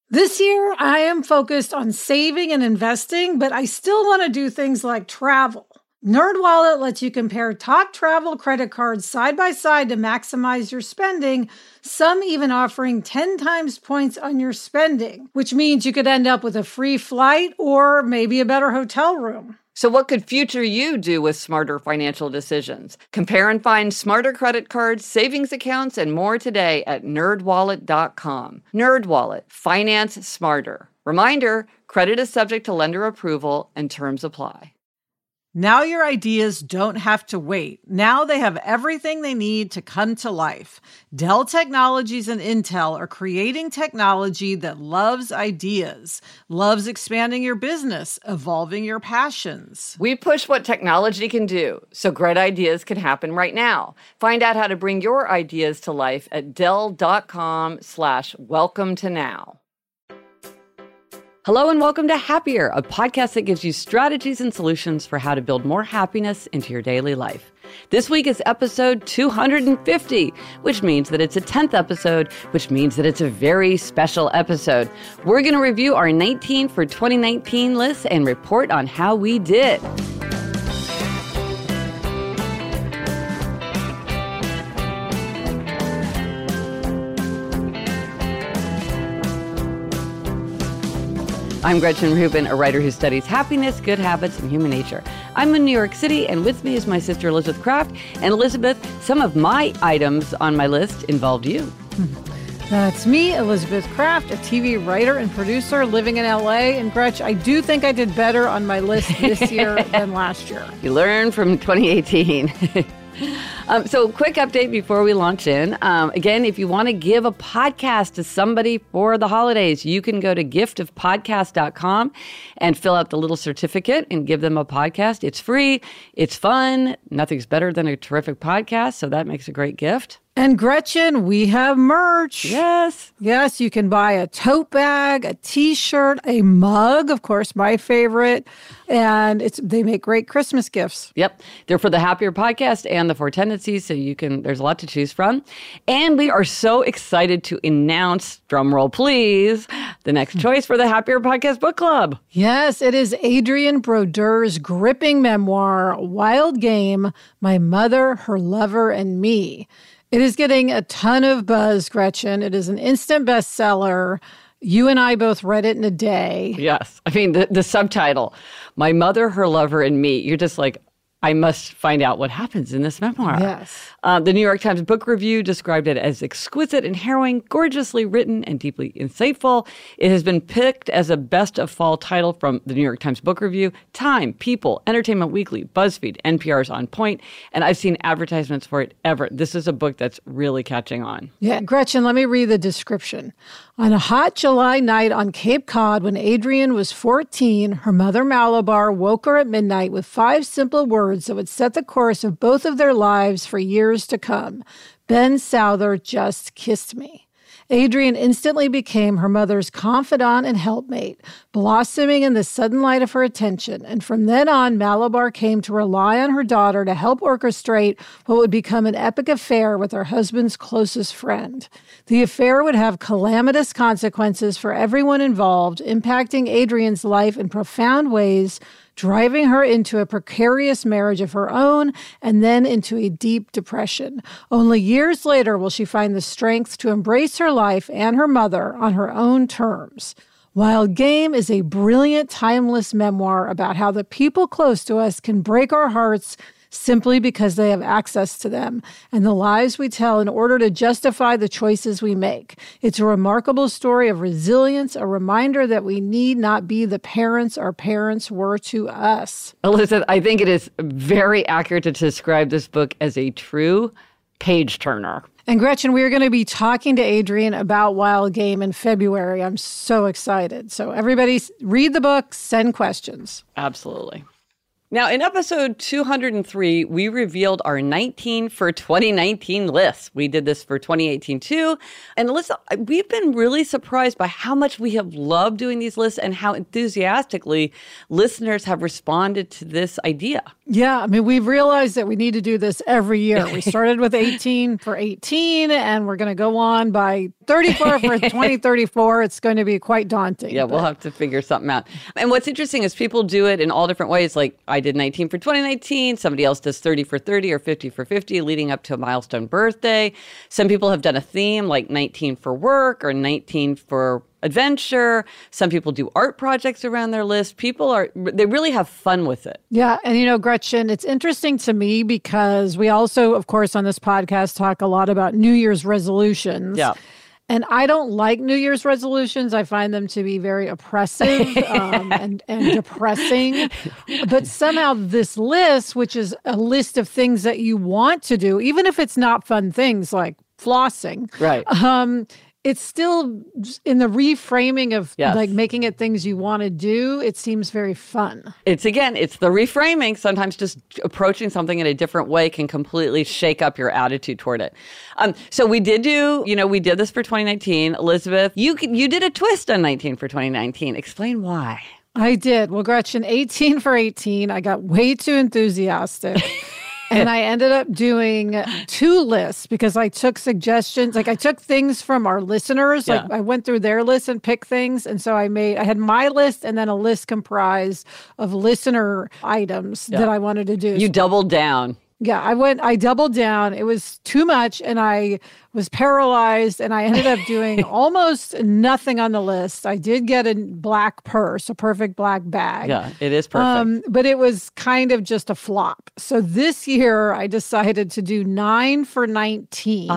This year, I am focused on saving and investing, but I still want to do things like travel. NerdWallet lets you compare top travel credit cards side by side to maximize your spending, some even offering 10 times points on your spending, which means you could end up with a free flight or maybe a better hotel room. So what could future you do with smarter financial decisions? Compare and find smarter credit cards, savings accounts, and more today at nerdwallet.com. NerdWallet, finance smarter. Reminder, credit is subject to lender approval and terms apply. Now your ideas don't have to wait. Now they have everything they need to come to life. Dell Technologies and Intel are creating technology that loves ideas, loves expanding your business, evolving your passions. We push what technology can do, so great ideas can happen right now. Find out how to bring your ideas to life at Dell.com/welcome to now. Hello and welcome to Happier, a podcast that gives you strategies and solutions for how to build more happiness into your daily life. This week is episode 250, which means that it's a 10th episode, which means that it's a very special episode. We're going to review our 19 for 2019 list and report on how we did. I'm Gretchen Rubin, a writer who studies happiness, good habits, and human nature. I'm in New York City, and with me is my sister Elizabeth Kraft. And Elizabeth, some of my items on my list involved you. That's me, Elizabeth Kraft, a TV writer and producer living in LA. And Gretch, I do think I did better on my list this year than last year. You learned from 2018. So quick update before we launch in. Again, if you want to give a podcast to somebody for the holidays, you can go to giftofpodcast.com and fill out the little certificate and give them a podcast. It's free. It's fun. Nothing's better than a terrific podcast. So that makes a great gift. And Gretchen, we have merch. Yes. Yes, you can buy a tote bag, a t-shirt, a mug, of course, my favorite. And they make great Christmas gifts. Yep. They're for the Happier Podcast and the Four Tendencies, so there's a lot to choose from. And we are so excited to announce, drumroll please, the next choice for the Happier Podcast Book Club. Yes, it is Adrienne Brodeur's gripping memoir, Wild Game, My Mother, Her Lover, and Me. It is getting a ton of buzz, Gretchen. It is an instant bestseller. You and I both read it in a day. Yes. I mean, the subtitle, My Mother, Her Lover, and Me. You're just like, I must find out what happens in this memoir. Yes. The New York Times Book Review described it as exquisite and harrowing, gorgeously written, and deeply insightful. It has been picked as a best of fall title from the New York Times Book Review, Time, People, Entertainment Weekly, BuzzFeed, NPR's On Point, and I've seen advertisements for it ever. This is a book that's really catching on. Yeah, Gretchen, let me read the description. On a hot July night on Cape Cod when Adrienne was 14, her mother Malabar woke her at midnight with 5 simple words that would set the course of both of their lives for years to come. Ben Souther just kissed me. Adrienne instantly became her mother's confidant and helpmate, blossoming in the sudden light of her attention. And from then on, Malabar came to rely on her daughter to help orchestrate what would become an epic affair with her husband's closest friend. The affair would have calamitous consequences for everyone involved, impacting Adrienne's life in profound ways, driving her into a precarious marriage of her own and then into a deep depression. Only years later will she find the strength to embrace her life and her mother on her own terms. Wild Game is a brilliant, timeless memoir about how the people close to us can break our hearts simply because they have access to them and the lies we tell in order to justify the choices we make. It's a remarkable story of resilience, a reminder that we need not be the parents our parents were to us. Elizabeth, I think it is very accurate to describe this book as a true page-turner. And Gretchen, we are going to be talking to Adrienne about Wild Game in February. I'm so excited. So everybody read the book, send questions. Absolutely. Now, in episode 203, we revealed our 19 for 2019 list. We did this for 2018 too. And listen, we've been really surprised by how much we have loved doing these lists and how enthusiastically listeners have responded to this idea. Yeah, I mean, we've realized that we need to do this every year. We started with 18 for 18, and we're going to go on by 34 for 2034. It's going to be quite daunting. Yeah, we'll have to figure something out. And what's interesting is people do it in all different ways. Like I did 19 for 2019. Somebody else does 30 for 30 or 50 for 50 leading up to a milestone birthday. Some people have done a theme like 19 for work or 19 for adventure. Some people do art projects around their list. They really have fun with it. Yeah. And, Gretchen, it's interesting to me because we also, of course, on this podcast talk a lot about New Year's resolutions. Yeah. And I don't like New Year's resolutions. I find them to be very oppressive and depressing. But somehow this list, which is a list of things that you want to do, even if it's not fun things like flossing, right? It's still in the reframing of yes. like making it things you want to do. It seems very fun. It's the reframing. Sometimes just approaching something in a different way can completely shake up your attitude toward it. So we did we did this for 2019. Elizabeth, you did a twist on 19 for 2019. Explain why. I did. Well, Gretchen, 18 for 18. I got way too enthusiastic. And I ended up doing 2 lists because I took suggestions. Like I took things from our listeners. Yeah. Like I went through their list and picked things. And so I had my list and then a list comprised of listener items that I wanted to do. You doubled down. Yeah, I doubled down. It was too much and I was paralyzed and I ended up doing almost nothing on the list. I did get a black purse, a perfect black bag. Yeah, it is perfect. But it was kind of just a flop. So this year I decided to do 9 for 19.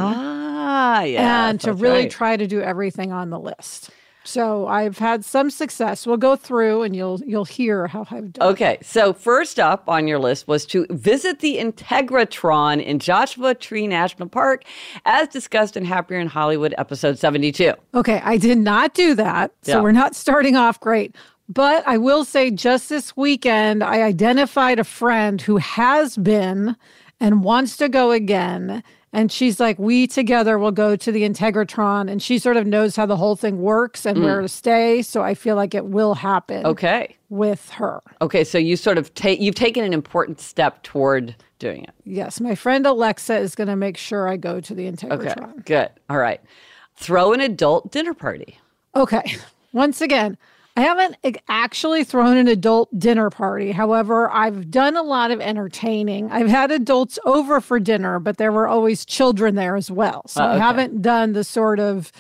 Ah, yeah. And to really try to do everything on the list. So I've had some success. We'll go through and you'll hear how I've done. Okay, so first up on your list was to visit the Integratron in Joshua Tree National Park, as discussed in Happier in Hollywood, episode 72. Okay, I did not do that. So we're not starting off great. But I will say just this weekend, I identified a friend who has been and wants to go again. And she's like, we together will go to the Integratron. And she sort of knows how the whole thing works and where to stay. So I feel like it will happen with her. Okay, so you sort of you've taken an important step toward doing it. Yes, my friend Alexa is going to make sure I go to the Integratron. Okay, good. All right. Throw an adult dinner party. Okay. Once again, I haven't actually thrown an adult dinner party. However, I've done a lot of entertaining. I've had adults over for dinner, but there were always children there as well. So I haven't done the sort of,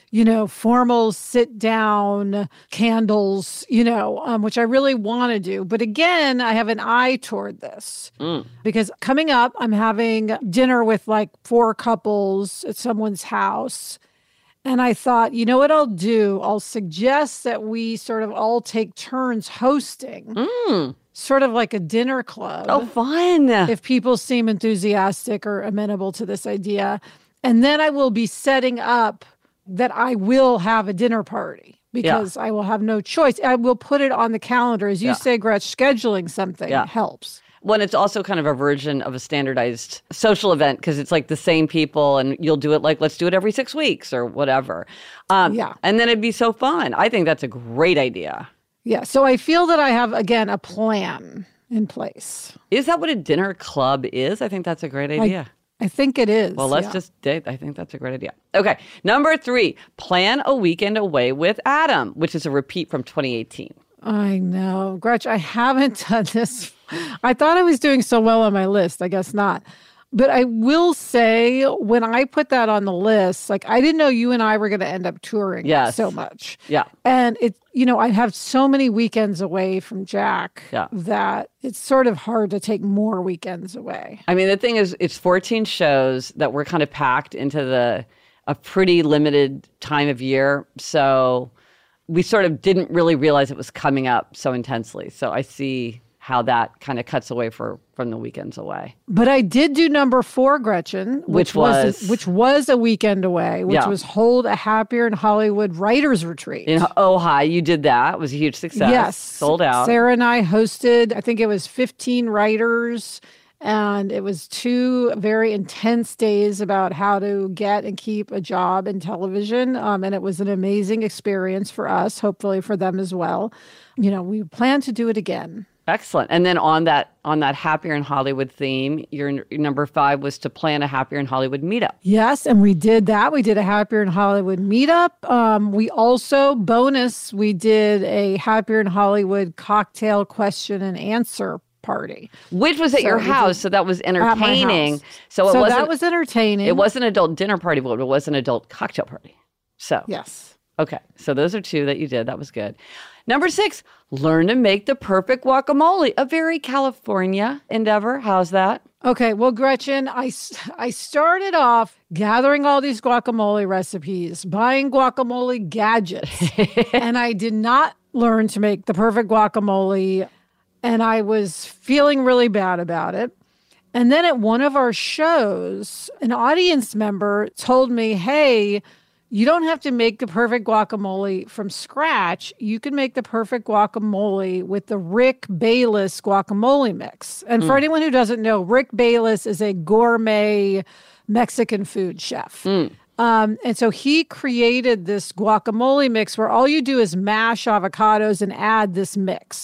formal sit down candles, which I really want to do. But again, I have an eye toward this because coming up, I'm having dinner with like 4 couples at someone's house. And I thought, you know what I'll do? I'll suggest that we sort of all take turns hosting, sort of like a dinner club. Oh, fun. If people seem enthusiastic or amenable to this idea. And then I will be setting up that I will have a dinner party because I will have no choice. I will put it on the calendar. As you say, Gretch, scheduling something helps. Well, it's also kind of a version of a standardized social event because it's like the same people and you'll do it like, let's do it every 6 weeks or whatever. And then it'd be so fun. I think that's a great idea. Yeah. So I feel that I have, again, a plan in place. Is that what a dinner club is? I think that's a great idea. I think it is. Well, let's just date. I think that's a great idea. Okay. Number 3, plan a weekend away with Adam, which is a repeat from 2018. I know. Gretch, I haven't done this. I thought I was doing so well on my list. I guess not. But I will say, when I put that on the list, like I didn't know you and I were going to end up touring so much. Yeah. And I have so many weekends away from Jack that it's sort of hard to take more weekends away. I mean, the thing is, it's 14 shows that were kind of packed into a pretty limited time of year. So we sort of didn't really realize it was coming up so intensely. So I see how that kind of cuts away from the weekends away. But I did do number 4, Gretchen, which was a weekend away, which was hold a Happier in Hollywood writers retreat. In Ojai, you did that. It was a huge success. Yes. Sold out. Sarah and I hosted, I think it was 15 writers, and it was 2 very intense days about how to get and keep a job in television. And it was an amazing experience for us, hopefully for them as well. We plan to do it again. Excellent. And then on that Happier in Hollywood theme, your number 5 was to plan a Happier in Hollywood meetup. Yes, and we did that. We did a Happier in Hollywood meetup. We also, we did a Happier in Hollywood cocktail question and answer party. Which was at your house, so that was entertaining. So that was entertaining. It was an adult dinner party, but it was an adult cocktail party. So yes. Okay, so those are 2 that you did. That was good. Number 6, learn to make the perfect guacamole. A very California endeavor. How's that? Okay, well, Gretchen, I started off gathering all these guacamole recipes, buying guacamole gadgets, and I did not learn to make the perfect guacamole, and I was feeling really bad about it. And then at one of our shows, an audience member told me, hey, you don't have to make the perfect guacamole from scratch. You can make the perfect guacamole with the Rick Bayless guacamole mix. And for anyone who doesn't know, Rick Bayless is a gourmet Mexican food chef. And so he created this guacamole mix where all you do is mash avocados and add this mix.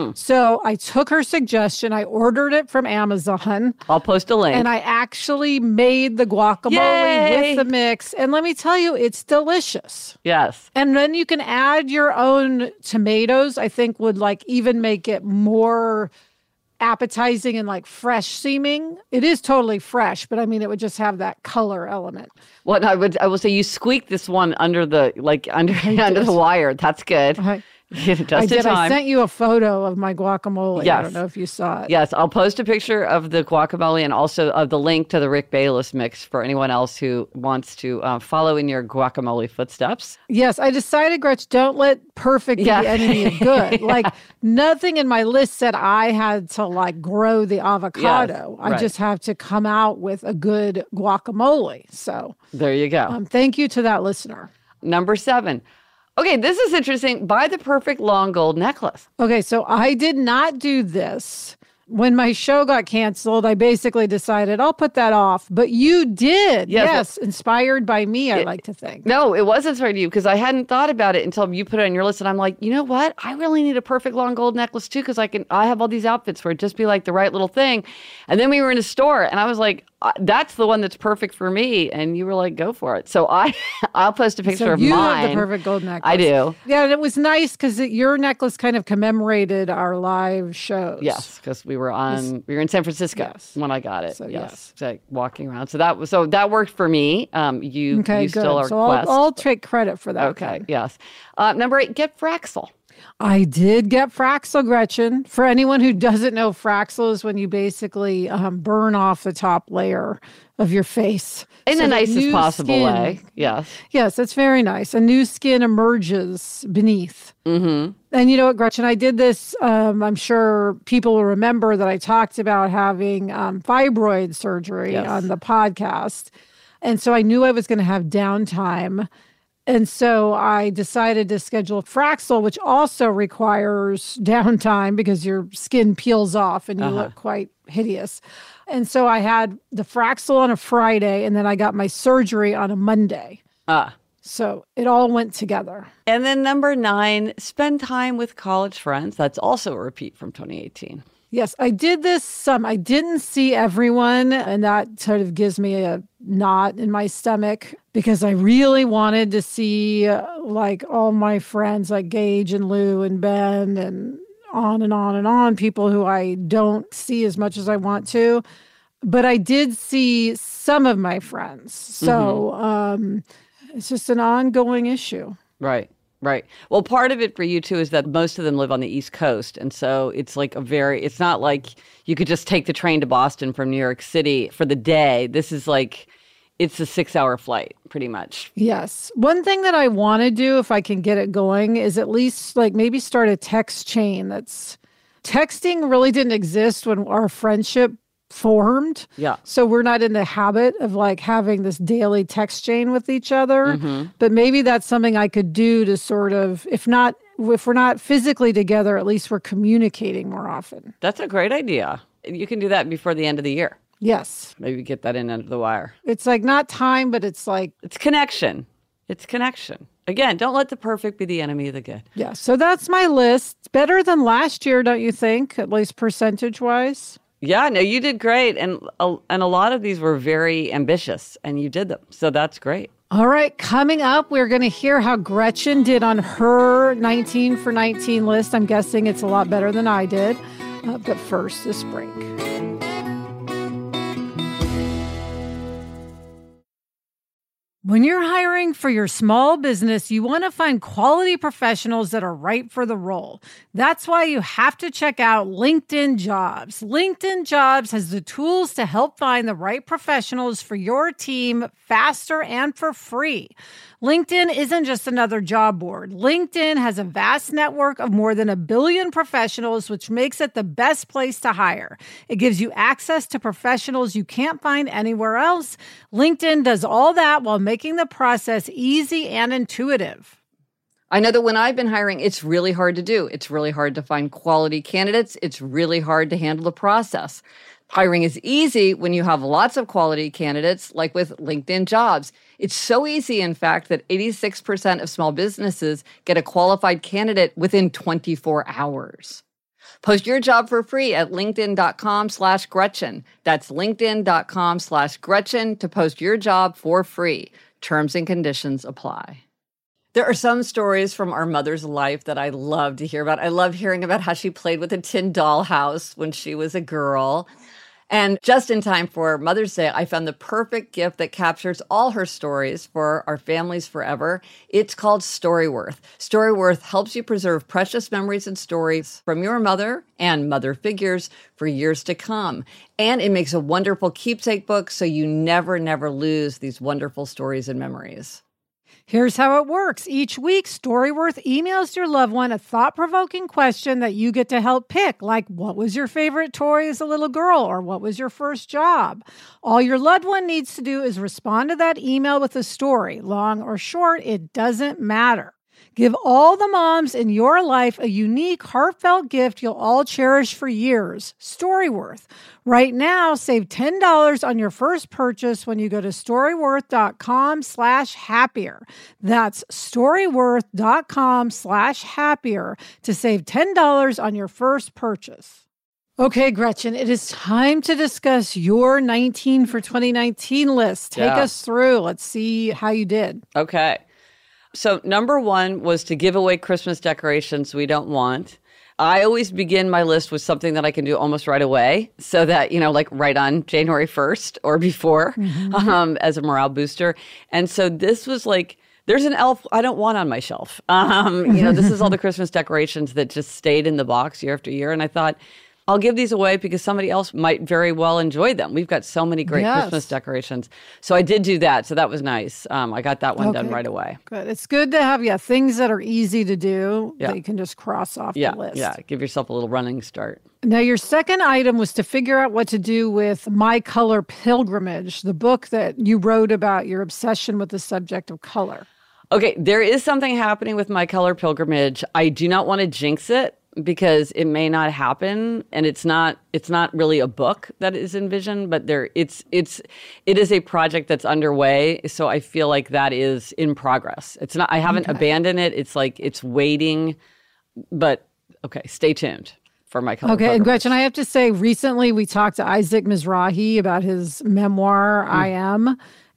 So I took her suggestion. I ordered it from Amazon. I'll post a link. And I actually made the guacamole with the mix. And let me tell you, it's delicious. Yes. And then you can add your own tomatoes. I think would even make it more appetizing and fresh seeming. It is totally fresh, but I mean, it would just have that color element. Well, I will say you squeaked this one under the under the wire. That's good. Just I in did. time. I sent you a photo of my guacamole. Yes. I don't know if you saw it. Yes, I'll post a picture of the guacamole and also of the link to the Rick Bayless mix for anyone else who wants to follow in your guacamole footsteps. Yes, I decided, Gretch, don't let perfect be the enemy of good. Nothing in my list said I had to grow the avocado. Yes, I just have to come out with a good guacamole. So there you go. Thank you to that listener. Number 7. Okay, this is interesting. Buy the perfect long gold necklace. Okay, so I did not do this. When my show got canceled, I basically decided I'll put that off. But you did. Yes, inspired by me, I like to think. No, it was inspired by you because I hadn't thought about it until you put it on your list. And I'm like, you know what? I really need a perfect long gold necklace too because I have all these outfits where it just be the right little thing. And then we were in a store and I was like, that's the one that's perfect for me. And you were like, go for it. So I'll post a picture of mine. You have the perfect gold necklace. I do. Yeah, and it was nice because your necklace kind of commemorated our live shows. Yes, because we were in San Francisco when I got it. So, yes. So walking around. So that worked for me. You still are so I'll take credit for that. Okay. Yes. Number 8, get Fraxel. I did get Fraxel, Gretchen. For anyone who doesn't know, Fraxel is when you basically burn off the top layer of your face. In the nicest possible way. Yes. Yes, it's very nice. A new skin emerges beneath. Mm-hmm. And you know what, Gretchen, I did this. I'm sure people will remember that I talked about having fibroid surgery on the podcast. And so I knew I was going to have downtime. And so I decided to schedule Fraxel, which also requires downtime because your skin peels off and you look quite hideous. And so I had the Fraxel on a Friday, and then I got my surgery on a Monday. So it all went together. And then number 9, spend time with college friends. That's also a repeat from 2018. Yes, I did this. I didn't see everyone, and that sort of gives me a knot in my stomach because I really wanted to see all my friends like Gage and Lou and Ben and on and on and on, people who I don't see as much as I want to. But I did see some of my friends. So it's just an ongoing issue. Right. Right. Well, part of it for you, too, is that most of them live on the East Coast. And so it's it's not like you could just take the train to Boston from New York City for the day. This is it's a 6-hour flight, pretty much. Yes. One thing that I want to do, if I can get it going, is at least maybe start a text chain that's Texting really didn't exist when our friendship formed. Yeah. So we're not in the habit of like having this daily text chain with each other. But maybe that's something I could do to sort of, if we're not physically together, at least we're communicating more often. That's a great idea. You can do that before the end of the year. Yes. Maybe get that in under the wire. It's like not time, but it's like... It's connection. It's connection. Again, don't let the perfect be the enemy of the good. Yeah. So that's my list. Better than last year, don't you think? At least percentage-wise? Yeah, no, you did great. And a lot of these were very ambitious, and you did them. So that's great. All right, coming up, we're going to hear how Gretchen did on her 19 for 19 list. I'm guessing it's a lot better than I did. But first, this break. When you're hiring for your small business, you want to find quality professionals that are right for the role. That's why you have to check out LinkedIn Jobs. LinkedIn Jobs has the tools to help find the right professionals for your team faster and for free. LinkedIn isn't just another job board. LinkedIn has a vast network of more than 1 billion professionals, which makes it the best place to hire. It gives you access to professionals you can't find anywhere else. LinkedIn does all that while making the process easy and intuitive. I know that when I've been hiring, it's really hard to do. It's really hard to find quality candidates. It's really hard to handle the process. Hiring is easy when you have lots of quality candidates, like with LinkedIn Jobs. It's so easy, in fact, that 86% of small businesses get a qualified candidate within 24 hours. Post your job for free at linkedin.com/Gretchen. That's linkedin.com/Gretchen to post your job for free. Terms and conditions apply. There are some stories from our mother's life that I love to hear about. I love hearing about how she played with a tin dollhouse when she was a girl. And just in time for Mother's Day, I found the perfect gift that captures all her stories for our families forever. It's called Storyworth. Storyworth helps you preserve precious memories and stories from your mother and mother figures for years to come. And it makes a wonderful keepsake book so you never lose these wonderful stories and memories. Here's how it works. Each week, Storyworth emails your loved one a thought-provoking question that you get to help pick, like what was your favorite toy as a little girl, or what was your first job? All your loved one needs to do is respond to that email with a story. Long or short, it doesn't matter. Give all the moms in your life a unique, heartfelt gift you'll all cherish for years. Storyworth. Right now, save $10 on your first purchase when you go to storyworth.com/happier. That's storyworth.com/happier to save $10 on your first purchase. Okay, Gretchen, it is time to discuss your 19 for 2019 list. Take us through. Let's see how you did. Okay. So number one was to give away Christmas decorations we don't want. I always begin my list with something that I can do almost right away so that, like right on January 1st or before as a morale booster. And so this was like, there's an elf I don't want on my shelf. This is all the Christmas decorations that just stayed in the box year after year. And I thought, I'll give these away because somebody else might very well enjoy them. We've got so many great Christmas decorations. So I did do that. So that was nice. I got that one done right away. Good. It's good to have, things that are easy to do that you can just cross off the list. Yeah, give yourself a little running start. Now, your second item was to figure out what to do with My Color Pilgrimage, the book that you wrote about your obsession with the subject of color. Okay, there is something happening with My Color Pilgrimage. I do not want to jinx it, because it may not happen, and it's not really a book that is envisioned, but it is a project that's underway. So I feel like that is in progress. It's not. I haven't abandoned it. It's like it's waiting, but okay. Stay tuned for My Color. Okay, and Gretchen, I have to say, recently we talked to Isaac Mizrahi about his memoir I Am,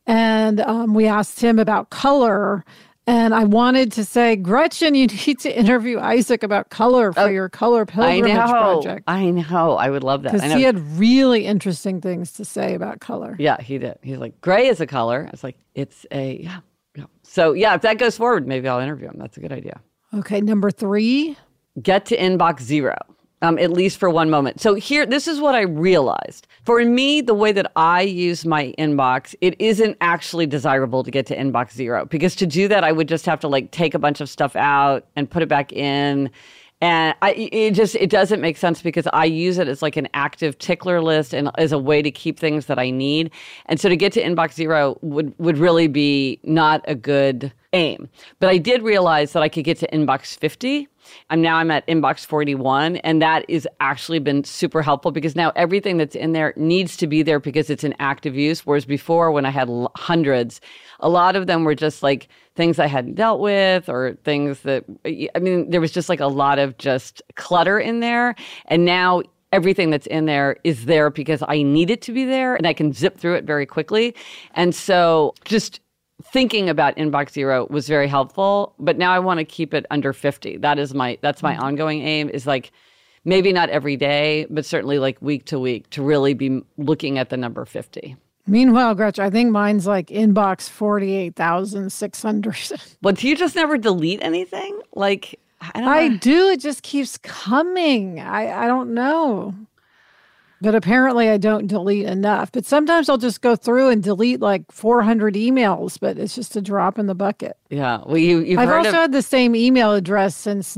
and we asked him about color. And I wanted to say, Gretchen, you need to interview Isaac about color for your Color Pilgrimage project. I know. I would love that. Because he had really interesting things to say about color. Yeah, he did. He's like, gray is a color. I was like, it's a, yeah. So, if that goes forward, maybe I'll interview him. That's a good idea. Okay, number 3. Get to inbox 0. At least for one moment. So this is what I realized. For me, the way that I use my inbox, it isn't actually desirable to get to inbox 0, because to do that, I would just have to take a bunch of stuff out and put it back in. And it doesn't make sense because I use it as like an active tickler list and as a way to keep things that I need. And so to get to inbox 0 would really be not a good aim. But I did realize that I could get to inbox 50. I'm at inbox 41, and that has actually been super helpful because now everything that's in there needs to be there because it's an active use. Whereas before, when I had hundreds, a lot of them were just like things I hadn't dealt with or things that, there was just like a lot of just clutter in there. And now everything that's in there is there because I need it to be there and I can zip through it very quickly. And so just thinking about inbox 0 was very helpful, but now I want to keep it under 50. That's my ongoing aim, is like maybe not every day, but certainly like week to week to really be looking at the number 50. Meanwhile, Gretchen, I think mine's like inbox 48,600. But do you just never delete anything? Like, I do. It just keeps coming. I don't know. But apparently I don't delete enough. But sometimes I'll just go through and delete like 400 emails, but it's just a drop in the bucket. Yeah. Well, you've I've also had the same email address since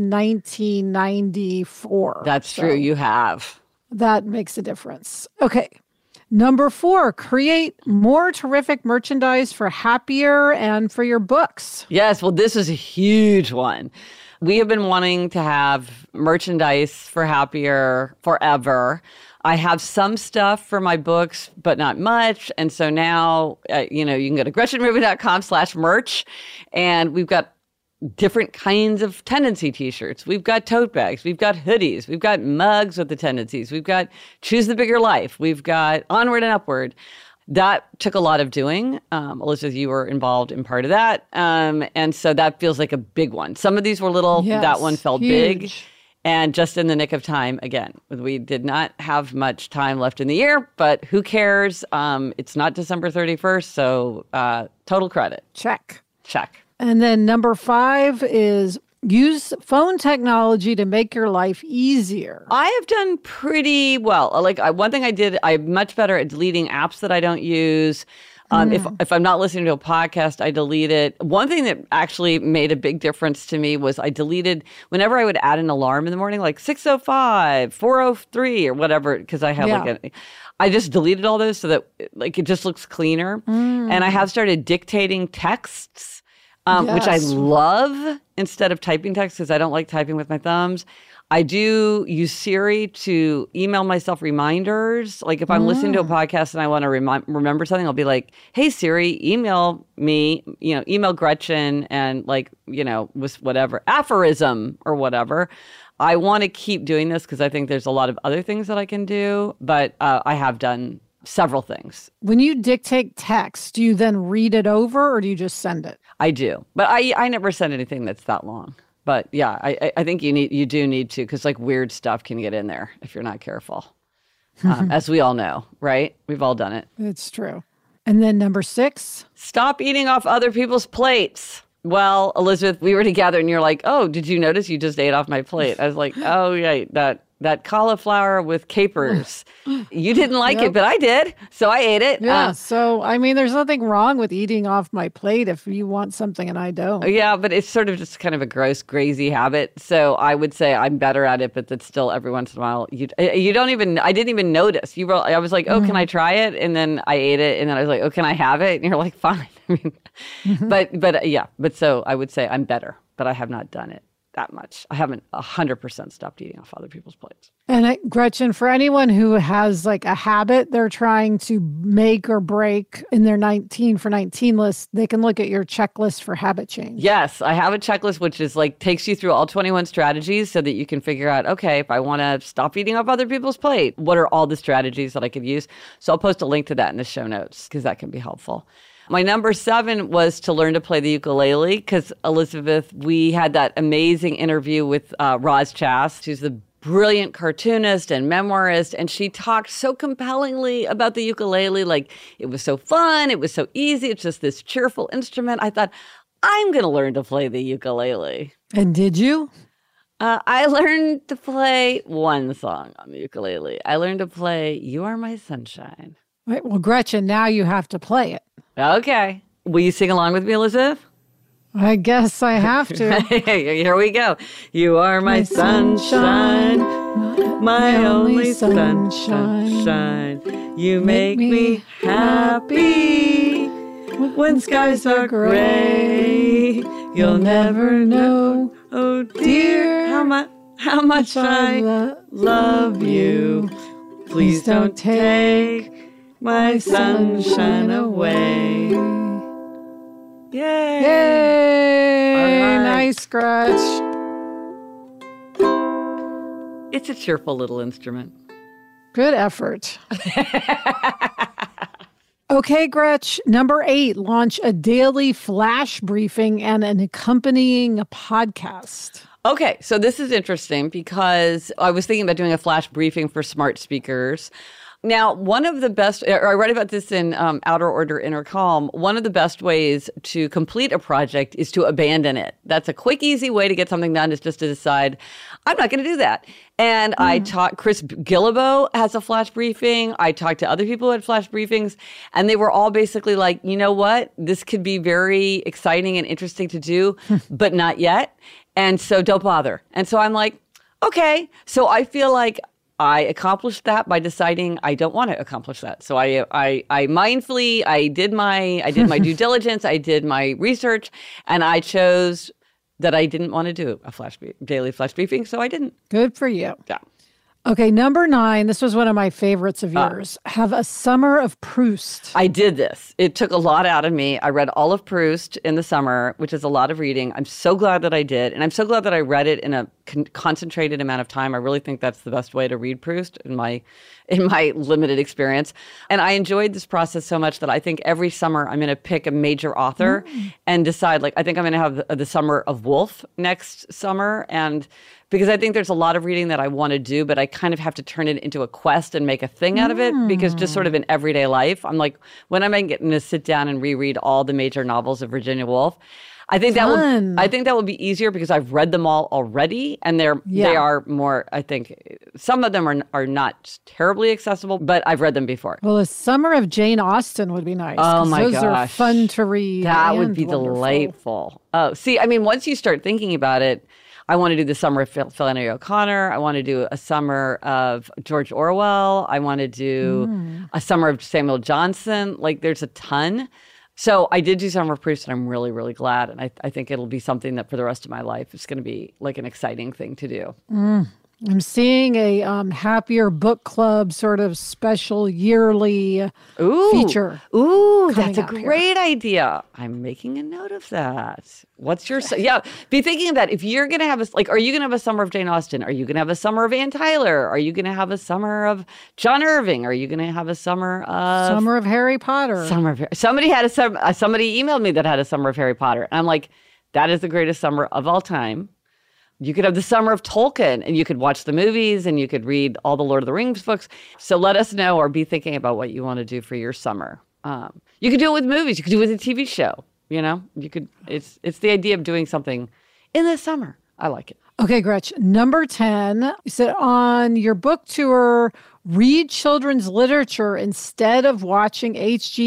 1994. That's true. You have. That makes a difference. Okay. Number 4, create more terrific merchandise for Happier and for your books. Yes. Well, this is a huge one. We have been wanting to have merchandise for Happier forever. I have some stuff for my books, but not much. And so now, you can go to GretchenRubin.com/merch, and we've got different kinds of tendency t-shirts. We've got tote bags. We've got hoodies. We've got mugs with the tendencies. We've got Choose the Bigger Life. We've got Onward and Upward. That took a lot of doing. Elizabeth, you were involved in part of that. And so that feels like a big one. Some of these were little. Yes, that one felt huge. big. And just in the nick of time, again, we did not have much time left in the year, but who cares? It's not December 31st, so total credit. Check. And then number 5 is use phone technology to make your life easier. I have done pretty well. Like one thing I did, I'm much better at deleting apps that I don't use. If I'm not listening to a podcast, I delete it. One thing that actually made a big difference to me was I deleted, whenever I would add an alarm in the morning, like 6:05, 4:03 or whatever, because I have I just deleted all those so that like it just looks cleaner. And I have started dictating texts, which I love instead of typing text because I don't like typing with my thumbs. I do use Siri to email myself reminders. Like if I'm listening to a podcast and I want to remember something, I'll be like, hey, Siri, email me, email Gretchen and with whatever, aphorism or whatever. I want to keep doing this because I think there's a lot of other things that I can do, but I have done several things. When you dictate text, do you then read it over or do you just send it? I do, but I never send anything that's that long. But yeah, I think you do need to, because like weird stuff can get in there if you're not careful, as we all know, right? We've all done it. It's true. And then number 6, stop eating off other people's plates. Well, Elizabeth, we were together and you're like, oh, did you notice you just ate off my plate? I was like, oh, yeah, that cauliflower with capers. You didn't like it, but I did. So I ate it. Yeah. So, there's nothing wrong with eating off my plate if you want something and I don't. Yeah, but it's sort of just kind of a gross, crazy habit. So I would say I'm better at it, but that's still every once in a while. I didn't even notice. I was like, oh, can I try it? And then I ate it. And then I was like, oh, can I have it? And you're like, fine. But so I would say I'm better, but I have not done it that much. I haven't 100% stopped eating off other people's plates. And Gretchen, for anyone who has like a habit they're trying to make or break in their 19 for 19 list, they can look at your checklist for habit change. Yes, I have a checklist which is like takes you through all 21 strategies so that you can figure out, okay, if I want to stop eating off other people's plate, what are all the strategies that I could use? So I'll post a link to that in the show notes because that can be helpful. My number 7 was to learn to play the ukulele because, Elizabeth, we had that amazing interview with Roz Chast, who's the brilliant cartoonist and memoirist, and she talked so compellingly about the ukulele. Like, it was so fun. It was so easy. It's just this cheerful instrument. I thought, I'm going to learn to play the ukulele. And did you? I learned to play one song on the ukulele. I learned to play You Are My Sunshine. Right, well, Gretchen, now you have to play it. Okay. Will you sing along with me, Elizabeth? I guess I have to. Here we go. You are my sunshine, my only sunshine. You make me happy when skies are gray. You'll never know, oh dear, how much I love you. Please don't take my sunshine away. Yay! Yay! All right. Nice, Gretch. It's a cheerful little instrument. Good effort. Okay, Gretch. Number 8, launch a daily flash briefing and an accompanying podcast. Okay, so this is interesting because I was thinking about doing a flash briefing for smart speakers. Now, one of the best, I read about this in Outer Order, Inner Calm. One of the best ways to complete a project is to abandon it. That's a quick, easy way to get something done, is just to decide, I'm not going to do that. And I taught, Chris Guillebeau has a flash briefing. I talked to other people who had flash briefings, and they were all basically like, you know what? This could be very exciting and interesting to do, but not yet. And so don't bother. And so I'm like, okay. So I feel like I accomplished that by deciding I don't want to accomplish that. So I mindfully, I did my due diligence, I did my research, and I chose that I didn't want to do a daily flash briefing, so I didn't. Good for you. Yeah. Okay, number 9. This was one of my favorites of yours. Have a summer of Proust. I did this. It took a lot out of me. I read all of Proust in the summer, which is a lot of reading. I'm so glad that I did. And I'm so glad that I read it in a concentrated amount of time. I really think that's the best way to read Proust in my limited experience. And I enjoyed this process so much that I think every summer I'm going to pick a major author and decide, like, I think I'm going to have the summer of Woolf next summer. And because I think there's a lot of reading that I want to do, but I kind of have to turn it into a quest and make a thing out of it, because just sort of in everyday life, I'm like, when am I getting to sit down and reread all the major novels of Virginia Woolf? I think that will be easier because I've read them all already, and they are more, I think some of them are not terribly accessible, but I've read them before. Well, a summer of Jane Austen would be nice. Oh my gosh. Those are fun to read. That would be wonderful. delightful. Oh, see, I mean, once you start thinking about it, I want to do the summer of Flannery O'Connor. I want to do a summer of George Orwell. I want to do a summer of Samuel Johnson. Like, there's a ton. So I did do Summer of Proust, and I'm really, really glad. And I think it'll be something that for the rest of my life is going to be like an exciting thing to do. I'm seeing a Happier Book Club sort of special yearly feature. Ooh, that's a great idea. I'm making a note of that. What's your... Yeah, be thinking of that. If you're going to have are you going to have a summer of Jane Austen? Are you going to have a summer of Ann Tyler? Are you going to have a summer of John Irving? Are you going to have a summer of... Summer of Harry Potter. Somebody emailed me that had a summer of Harry Potter. And I'm like, that is the greatest summer of all time. You could have the summer of Tolkien, and you could watch the movies, and you could read all the Lord of the Rings books. So let us know, or be thinking about what you want to do for your summer. You could do it with movies. You could do it with a TV show. You know, you could. It's the idea of doing something in the summer. I like it. Okay, Gretch. Number 10, you said on your book tour, read children's literature instead of watching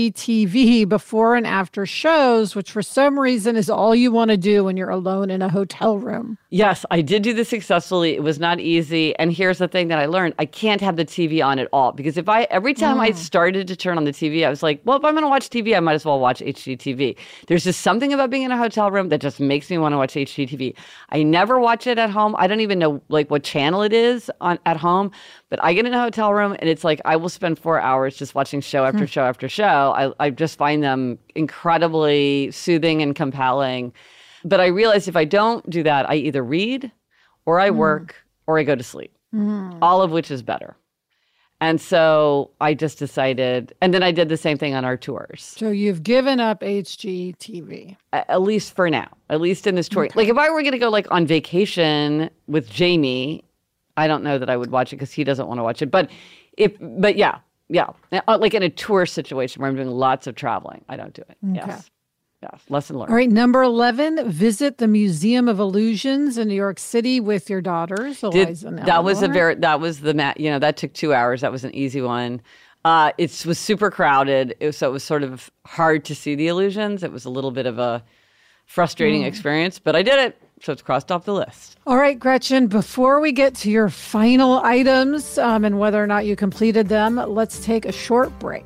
HGTV before and after shows, which for some reason is all you want to do when you're alone in a hotel room. Yes, I did do this successfully. It was not easy. And here's the thing that I learned. I can't have the TV on at all, because every time I started to turn on the TV, I was like, well, if I'm going to watch TV, I might as well watch HGTV. There's just something about being in a hotel room that just makes me want to watch HGTV. I never watch it at home. I don't even know like what channel it is at home, but I get in a hotel room and it's like I will spend 4 hours just watching show after show after show. I just find them incredibly soothing and compelling. But I realized if I don't do that, I either read or I work or I go to sleep, all of which is better. And so I just decided, and then I did the same thing on our tours. So you've given up HGTV. At least for now, at least in this tour. Okay. Like if I were going to go like on vacation with Jamie, I don't know that I would watch it because he doesn't want to watch it. But yeah. Like in a tour situation where I'm doing lots of traveling, I don't do it. Okay. Yes. Lesson learned. All right. Number 11, visit the Museum of Illusions in New York City with your daughters, Eliza and Eleanor. That took 2 hours. That was an easy one. It was super crowded. So it was sort of hard to see the illusions. It was a little bit of a frustrating experience, but I did it. So it's crossed off the list. All right, Gretchen, before we get to your final items and whether or not you completed them, let's take a short break.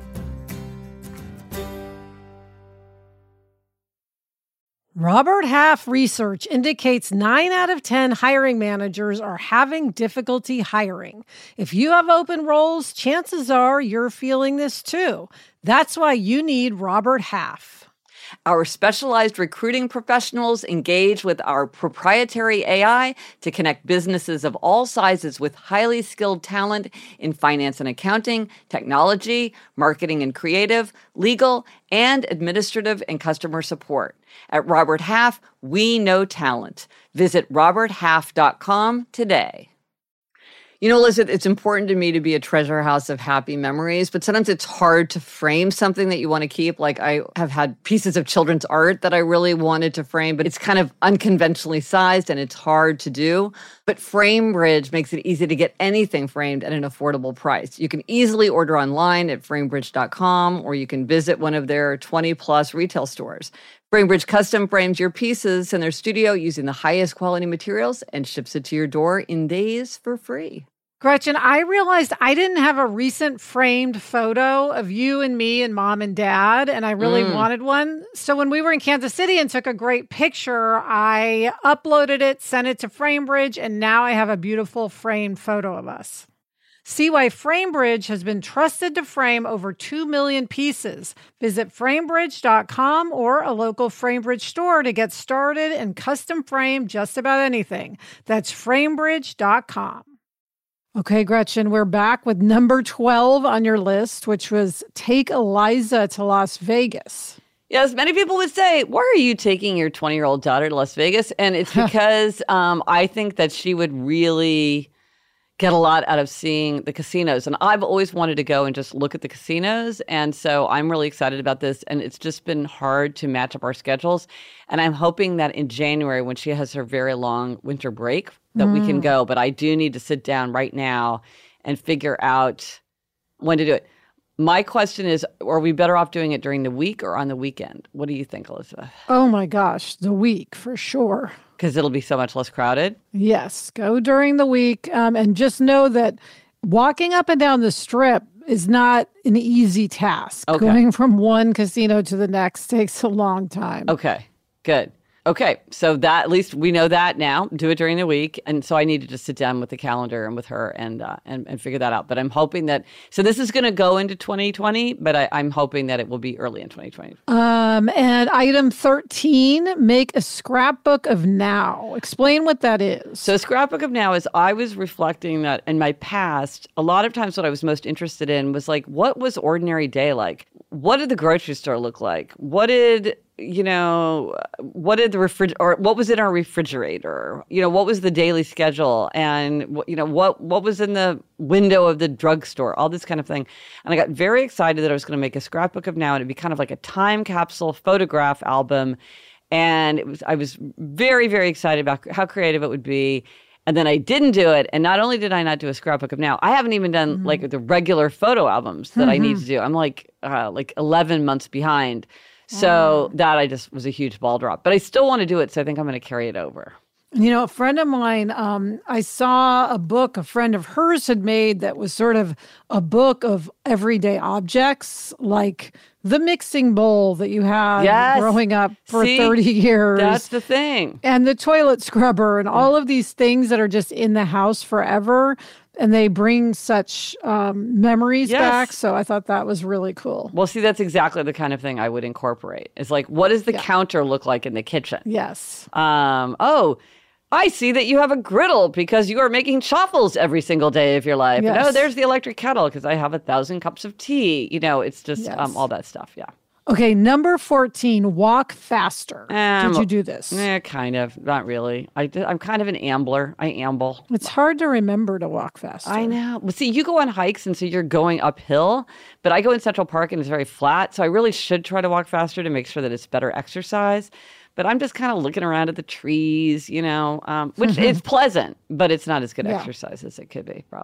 Robert Half research indicates 9 out of 10 hiring managers are having difficulty hiring. If you have open roles, chances are you're feeling this too. That's why you need Robert Half. Our specialized recruiting professionals engage with our proprietary AI to connect businesses of all sizes with highly skilled talent in finance and accounting, technology, marketing and creative, legal, and administrative and customer support. At Robert Half, we know talent. Visit roberthalf.com today. You know, Liz, it's important to me to be a treasure house of happy memories, but sometimes it's hard to frame something that you want to keep. Like I have had pieces of children's art that I really wanted to frame, but it's kind of unconventionally sized and it's hard to do. But FrameBridge makes it easy to get anything framed at an affordable price. You can easily order online at framebridge.com, or you can visit one of their 20-plus retail stores. FrameBridge custom frames your pieces in their studio using the highest quality materials and ships it to your door in days for free. Gretchen, I realized I didn't have a recent framed photo of you and me and mom and dad, and I really wanted one. So when we were in Kansas City and took a great picture, I uploaded it, sent it to FrameBridge, and now I have a beautiful framed photo of us. See why FrameBridge has been trusted to frame over 2 million pieces. Visit framebridge.com or a local FrameBridge store to get started and custom frame just about anything. That's framebridge.com. Okay, Gretchen, we're back with number 12 on your list, which was take Eliza to Las Vegas. Yes, many people would say, why are you taking your 20-year-old daughter to Las Vegas? And it's because I think that she would really get a lot out of seeing the casinos. And I've always wanted to go and just look at the casinos. And so I'm really excited about this. And it's just been hard to match up our schedules. And I'm hoping that in January, when she has her very long winter break, that we can go. But I do need to sit down right now and figure out when to do it. My question is, are we better off doing it during the week or on the weekend? What do you think, Elizabeth? Oh my gosh, the week for sure. Because it'll be so much less crowded? Yes, go during the week. And just know that walking up and down the strip is not an easy task. Okay. Going from one casino to the next takes a long time. Okay, good. Okay, so that at least we know that now. Do it during the week, and so I need to just sit down with the calendar and with her and figure that out. But I'm hoping that this is going to go into 2020, but I'm hoping that it will be early in 2020. And item 13, make a scrapbook of now. Explain what that is. So scrapbook of now is I was reflecting that in my past, a lot of times what I was most interested in was like, what was ordinary day like? What did the grocery store look like? What did what was in our refrigerator? What was the daily schedule? And, what was in the window of the drugstore? All this kind of thing. And I got very excited that I was going to make a scrapbook of now, and it'd be kind of like a time capsule photograph album. And I was very, very excited about how creative it would be. And then I didn't do it. And not only did I not do a scrapbook of now, I haven't even done like the regular photo albums that I need to do. I'm like 11 months behind. So that I just was a huge ball drop. But I still want to do it, so I think I'm going to carry it over. A friend of mine, I saw a book a friend of hers had made that was sort of a book of everyday objects, like the mixing bowl that you had growing up for 30 years. That's the thing. And the toilet scrubber and all of these things that are just in the house forever. And they bring such memories back. So I thought that was really cool. Well, see, that's exactly the kind of thing I would incorporate. It's like, what does the counter look like in the kitchen? Yes. I see that you have a griddle because you are making chaffles every single day of your life. Yes. And, there's the electric kettle because I have 1,000 cups of tea. It's just all that stuff. Yeah. Okay, number 14, walk faster. Did you do this? Kind of. Not really. I'm kind of an ambler. I amble. It's hard to remember to walk faster. I know. Well, see, you go on hikes, and so you're going uphill, but I go in Central Park, and it's very flat, so I really should try to walk faster to make sure that it's better exercise. But I'm just kind of looking around at the trees, which is pleasant, but it's not as good exercise as it could be, probably.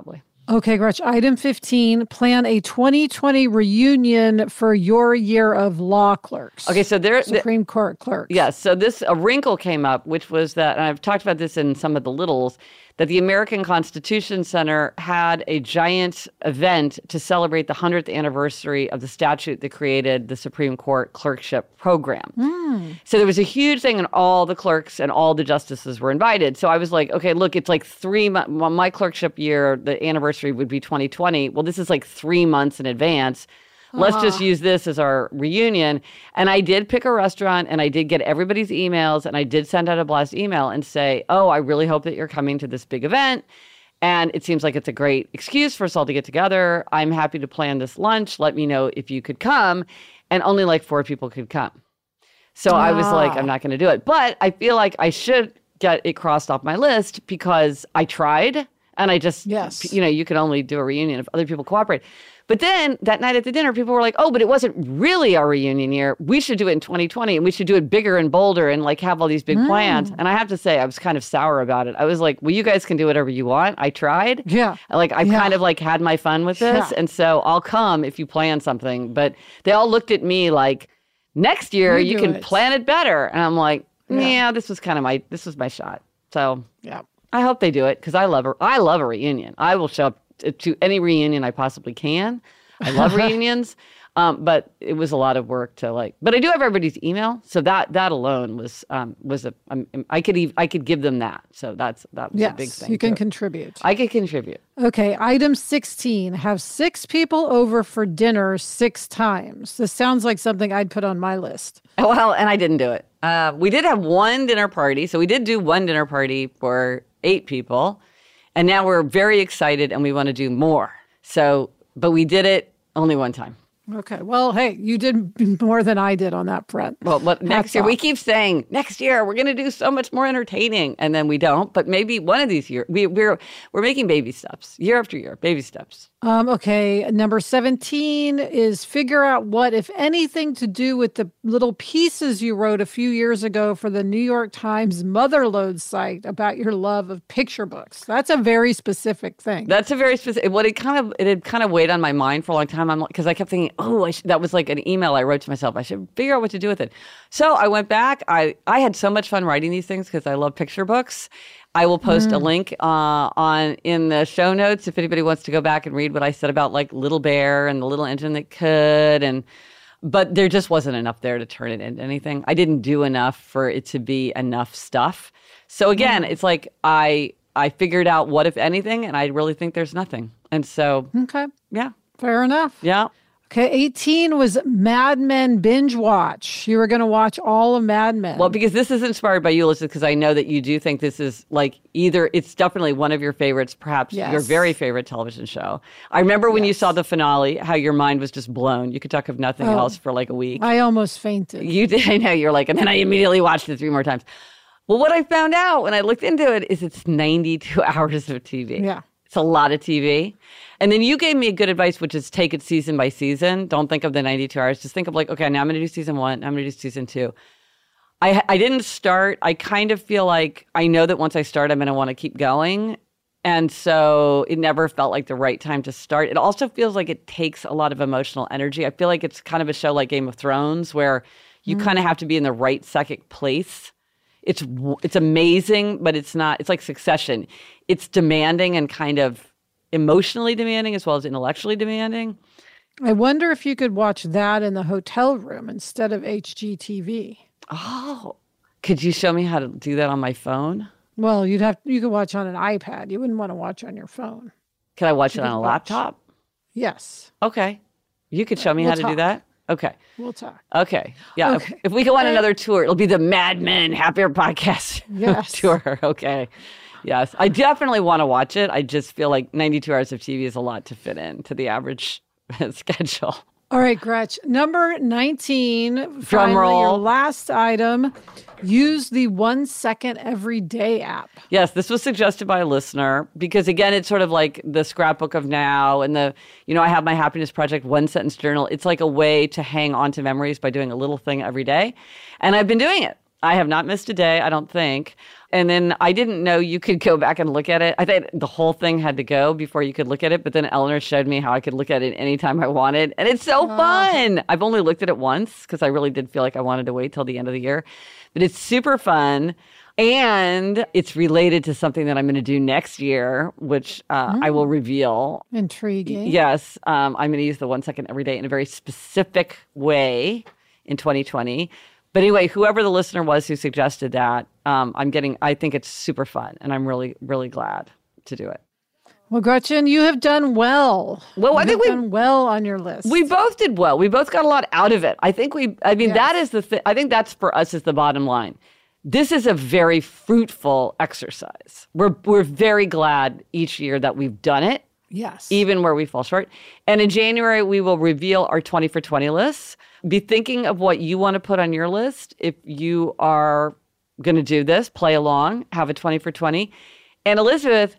Okay, Gretch. Item 15, plan a 2020 reunion for your year of law clerks. Okay, so Supreme Court clerks. Yes, so a wrinkle came up, which was that, and I've talked about this in some of the littles, that the American Constitution Center had a giant event to celebrate the 100th anniversary of the statute that created the Supreme Court clerkship program. So there was a huge thing, and all the clerks and all the justices were invited. So I was like, okay, look, it's like 3 months. Well, my clerkship year, the anniversary would be 2020. Well, this is like 3 months in advance. Let's just use this as our reunion. And I did pick a restaurant, and I did get everybody's emails, and I did send out a blast email and say, oh, I really hope that you're coming to this big event. And it seems like it's a great excuse for us all to get together. I'm happy to plan this lunch. Let me know if you could come. And only like 4 people could come. So I was like, I'm not going to do it. But I feel like I should get it crossed off my list because I tried. And I just, you can only do a reunion if other people cooperate. But then that night at the dinner, people were like, oh, but it wasn't really our reunion year. We should do it in 2020, and we should do it bigger and bolder and like have all these big plans. And I have to say, I was kind of sour about it. I was like, well, you guys can do whatever you want. I tried. Yeah. Like I kind of like had my fun with this. And so I'll come if you plan something. But they all looked at me like, next year you can plan it better. And I'm like, yeah, this was my shot. So I hope they do it because I love a reunion. I will show up to any reunion I possibly can. I love reunions, but it was a lot of work to but I do have everybody's email, so that alone was I could give them that. So that was a big thing. You can contribute. I could contribute. Okay, item 16, have 6 people over for dinner 6 times. This sounds like something I'd put on my list. Well, and I didn't do it. We did have one dinner party, so we did do one dinner party for 8 people. And now we're very excited and we want to do more. So, but we did it only one time. Okay. Well, hey, you did more than I did on that front. Well, next year, we keep saying, next year, we're going to do so much more entertaining. And then we don't. But maybe one of these years, we're making baby steps, year after year, baby steps. Okay. Number 17 is figure out what, if anything, to do with the little pieces you wrote a few years ago for the New York Times Motherlode site about your love of picture books. That's a very specific thing. That's a very specific. It had kind of weighed on my mind for a long time. Because I kept thinking, that was like an email I wrote to myself. I should figure out what to do with it. So I went back. I had so much fun writing these things because I love picture books. I will post a link in the show notes if anybody wants to go back and read what I said about like Little Bear and the Little Engine That Could. But there just wasn't enough there to turn it into anything. I didn't do enough for it to be enough stuff. So again, it's like I figured out what, if anything, and I really think there's nothing. And so, yeah. Fair enough. Yeah. Okay, 18 was Mad Men binge watch. You were going to watch all of Mad Men. Well, because this is inspired by you, Elizabeth, because I know that you do think this is like either it's definitely one of your favorites, perhaps your very favorite television show. I remember when you saw the finale, how your mind was just blown. You could talk of nothing else for like a week. I almost fainted. You did. I know. You're like, and then I immediately watched it 3 more times. Well, what I found out when I looked into it is it's 92 hours of TV. Yeah. It's a lot of TV. And then you gave me a good advice, which is take it season by season. Don't think of the 92 hours. Just think of like, okay, now I'm going to do season 1. I'm going to do season 2. I didn't start. I kind of feel like I know that once I start, I'm going to want to keep going. And so it never felt like the right time to start. It also feels like it takes a lot of emotional energy. I feel like it's kind of a show like Game of Thrones where you kind of have to be in the right second place. It's amazing, but it's not. It's like Succession. It's demanding and kind of emotionally demanding as well as intellectually demanding. I wonder if you could watch that in the hotel room instead of HGTV. Oh, could you show me how to do that on my phone? Well, you could watch on an iPad. You wouldn't want to watch on your phone. Can I watch it on a laptop? Yes. Okay. You could show me how to do that? Okay. We'll talk. Okay. Yeah. Okay. If we go on another tour, it'll be the Mad Men Happy Hour podcast tour. Okay. Yes. I definitely want to watch it. I just feel like 92 hours of TV is a lot to fit into the average schedule. All right, Gretch. Number 19. Drum roll. Your last item. Use the 1 second every day app. Yes, this was suggested by a listener because, again, it's sort of like the scrapbook of now and I have my happiness project 1 sentence journal. It's like a way to hang on to memories by doing a little thing every day. And I've been doing it. I have not missed a day, I don't think. And then I didn't know you could go back and look at it. I thought the whole thing had to go before you could look at it. But then Eleanor showed me how I could look at it anytime I wanted. And it's so fun. I've only looked at it once because I really did feel like I wanted to wait till the end of the year. But it's super fun. And it's related to something that I'm going to do next year, which I will reveal. Intriguing. Yes. I'm going to use the 1 second every day in a very specific way in 2020. But anyway, whoever the listener was who suggested that, I think it's super fun. And I'm really, really glad to do it. Well, Gretchen, you have done well. Well, I think we've done well on your list. We both did well. We both got a lot out of it. I think that is the thing. I think that's for us is the bottom line. This is a very fruitful exercise. We're very glad each year that we've done it. Yes. Even where we fall short. And in January, we will reveal our 20 for 20 lists. Be thinking of what you want to put on your list. If you are going to do this, play along, have a 20 for 20. And Elizabeth,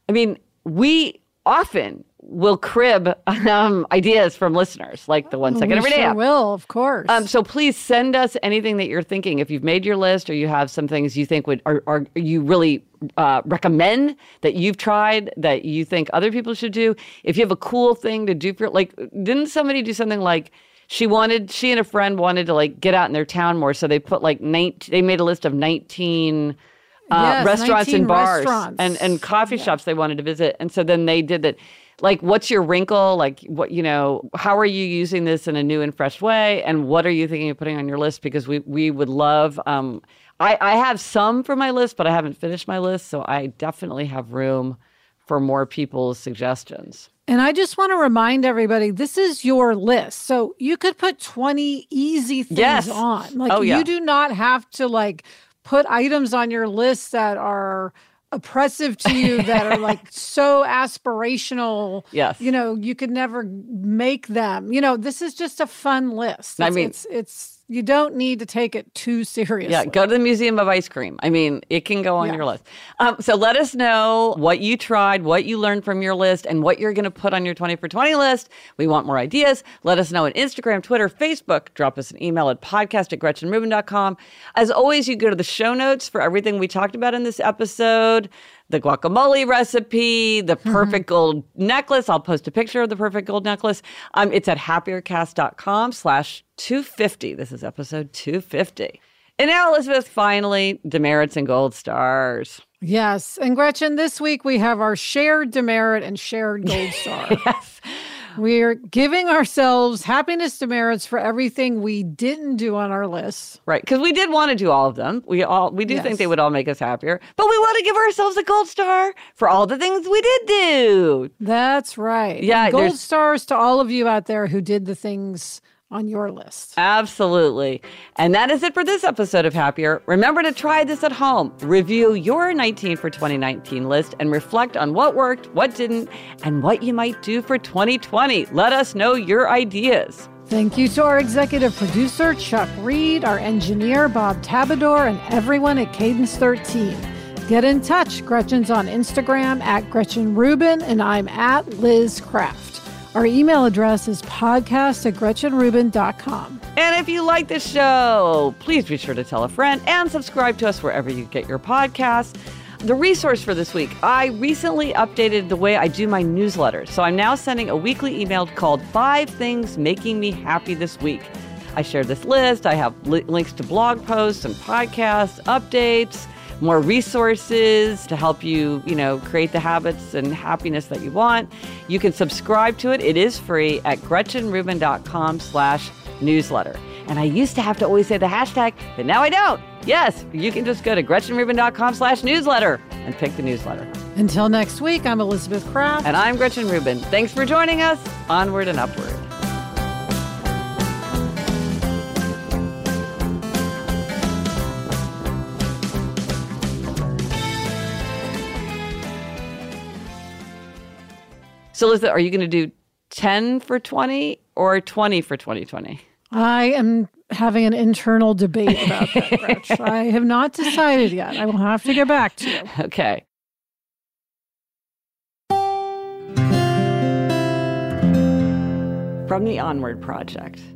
we often will crib ideas from listeners, like the 1 second every day. We will, of course. So please send us anything that you're thinking. If you've made your list or you have some things you think are you really recommend that you've tried that you think other people should do. If you have a cool thing to do didn't somebody do something like she and a friend wanted to get out in their town more, so they put they made a list of 19 restaurants 19 and bars and coffee shops they wanted to visit. And so then they did that. What's your wrinkle? How are you using this in a new and fresh way? And what are you thinking of putting on your list? Because we would love, I have some for my list, but I haven't finished my list. So I definitely have room for more people's suggestions. And I just want to remind everybody, this is your list. So you could put 20 easy things on. You do not have to put items on your list that are oppressive to you, that are so aspirational. Yes. You could never make them. This is just a fun list. It's you don't need to take it too seriously. Yeah, go to the Museum of Ice Cream. It can go on your list. So let us know what you tried, what you learned from your list, and what you're going to put on your 20 for 20 list. We want more ideas. Let us know on Instagram, Twitter, Facebook. Drop us an email at podcast@GretchenRubin.com. As always, you go to the show notes for everything we talked about in this episode. The guacamole recipe, the perfect gold necklace. I'll post a picture of the perfect gold necklace. It's at happiercast.com/250. This is episode 250. And now, Elizabeth, finally, demerits and gold stars. Yes. And Gretchen, this week we have our shared demerit and shared gold star. Yes. We're giving ourselves happiness demerits for everything we didn't do on our list. Right, because we did want to do all of them. We do think they would all make us happier. But we want to give ourselves a gold star for all the things we did do. That's right. Yeah, and gold stars to all of you out there who did the things on your list. Absolutely. And that is it for this episode of Happier. Remember to try this at home. Review your 19 for 2019 list and reflect on what worked, what didn't, and what you might do for 2020. Let us know your ideas. Thank you to our executive producer, Chuck Reed, our engineer, Bob Tabador, and everyone at Cadence 13. Get in touch. Gretchen's on Instagram at Gretchen Rubin, and I'm at Liz Craft. Our email address is podcast@GretchenRubin.com. And if you like this show, please be sure to tell a friend and subscribe to us wherever you get your podcasts. The resource for this week, I recently updated the way I do my newsletter. So I'm now sending a weekly email called 5 Things Making Me Happy This Week. I share this list. I have links to blog posts and podcasts, updates, more resources to help you, create the habits and happiness that you want. You can subscribe to it. It is free at GretchenRubin.com/newsletter. And I used to have to always say the hashtag, but now I don't. Yes, you can just go to GretchenRubin.com/newsletter and pick the newsletter. Until next week, I'm Elizabeth Craft. And I'm Gretchen Rubin. Thanks for joining us. Onward and upward. So, Liz, are you going to do 10 for 20 or 20 for 2020? I am having an internal debate about that, Gretch. I have not decided yet. I will have to get back to you. Okay. From the Onward Project.